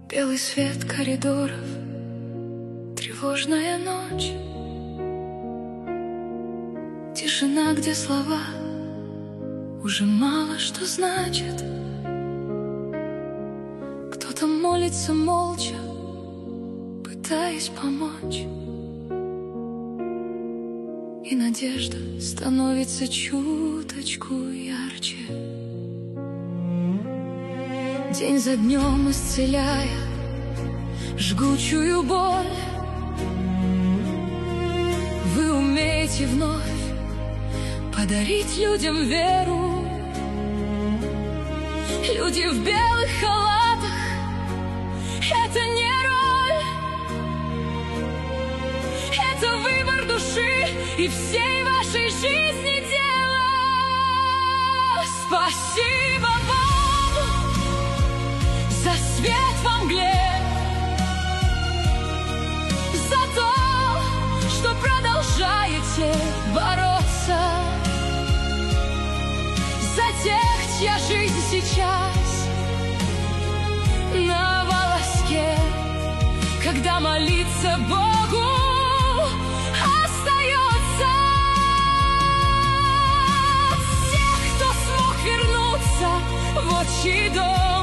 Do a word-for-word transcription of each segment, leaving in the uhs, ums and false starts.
Белый свет коридоров, тревожная ночь, тишина, где слова уже мало что значат. Кто-то молится молча, пытаясь помочь, и надежда становится чуточку ярче. День за днем исцеляя жгучую боль, вы умеете вновь подарить людям веру. Люди в белых халатах — это не роль, это выбор души и всей вашей жизни дело. Спасибо вам за свет во мгле, за то, что продолжаете бороться, за тех, чья жизнь сейчас на волоске, когда молиться Богу остается. Тех, кто смог вернуться в отчий дом,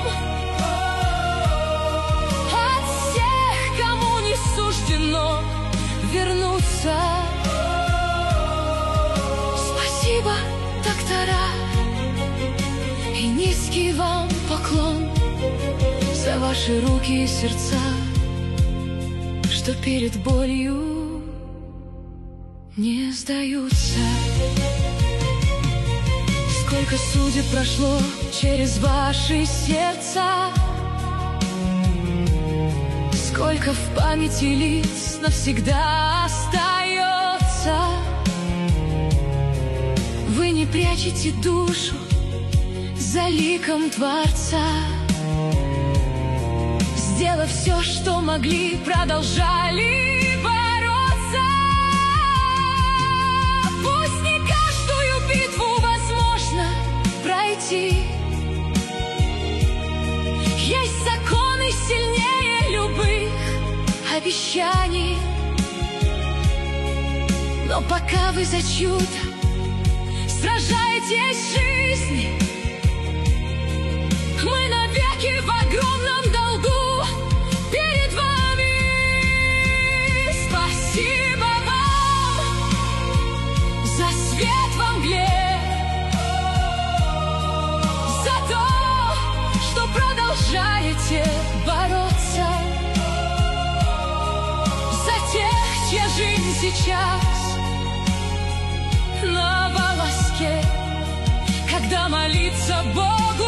от всех, кому не суждено вернуться. Спасибо, доктора, и низкий вам поклон за ваши руки и сердца, что перед болью не сдаются. Сколько судеб прошло через ваши сердца, сколько в памяти лиц навсегда остается. Вы не прячете душу за ликом Творца, сделав все, что могли, продолжали бороться. Пусть не каждую битву возможно пройти, есть законы сильнее любых обещаний. Но пока вы за чудо сражаетесь в жизни, мы навеки в огромном долгу перед вами. Спасибо вам за свет во мгле, за то, что продолжаете бороться, за тех, чья жизнь сейчас на волоске, когда молиться Богу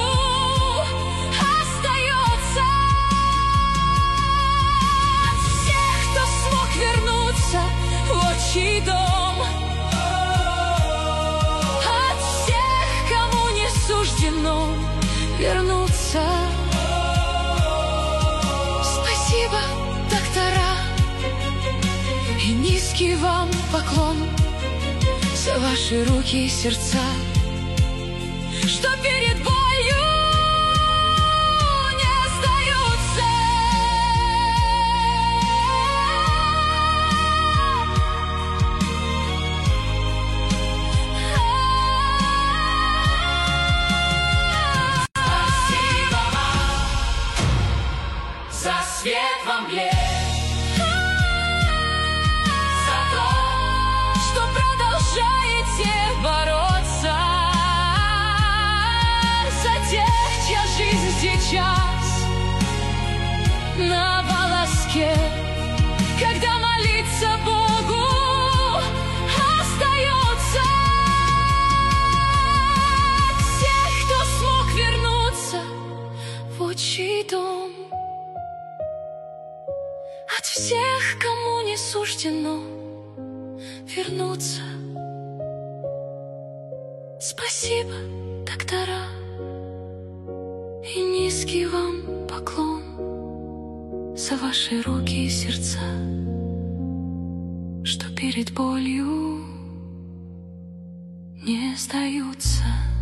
остается. От всех, кто смог вернуться в отчий дом, от всех, кому не суждено вернуться. Спасибо, доктора, и низкий вам поклон за ваши руки и сердца, что перед болью не сдаются. Спасибо вам за свет во мгле, за то, что продолжаете бороться, за тех, чья жизнь сейчас на волоске, когда молиться Богу остается. От тех, кто смог вернуться в отчий дом, от всех, кому не суждено вернуться. Спасибо, доктора, и низкий вам поклон за ваши руки и сердца, что перед болью не сдаются.